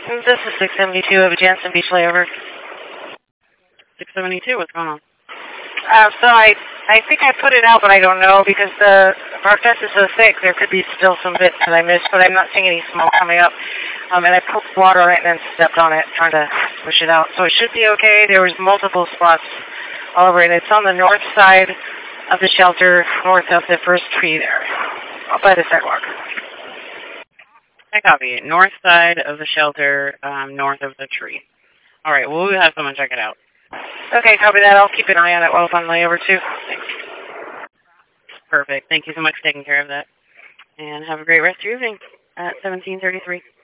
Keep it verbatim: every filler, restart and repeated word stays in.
This is six seventy-two of Jansen Beach layover. six seventy-two, what's going on? Uh, so I, I think I put it out, but I don't know because the bark dust is so thick. There could be still some bits that I missed, but I'm not seeing any smoke coming up. Um, and I put water on it and then stepped on it, trying to push it out. So it should be okay. There was multiple spots all over it. It's on the north side of the shelter, north of the first tree there, up by the sidewalk. I copy it. North side of the shelter, um, north of the tree. All right, well, we'll have someone check it out. Okay, copy that. I'll keep an eye on it while it's on layover, too. Thanks. Perfect. Thank you so much for taking care of that. And have a great rest of your evening at seventeen thirty-three.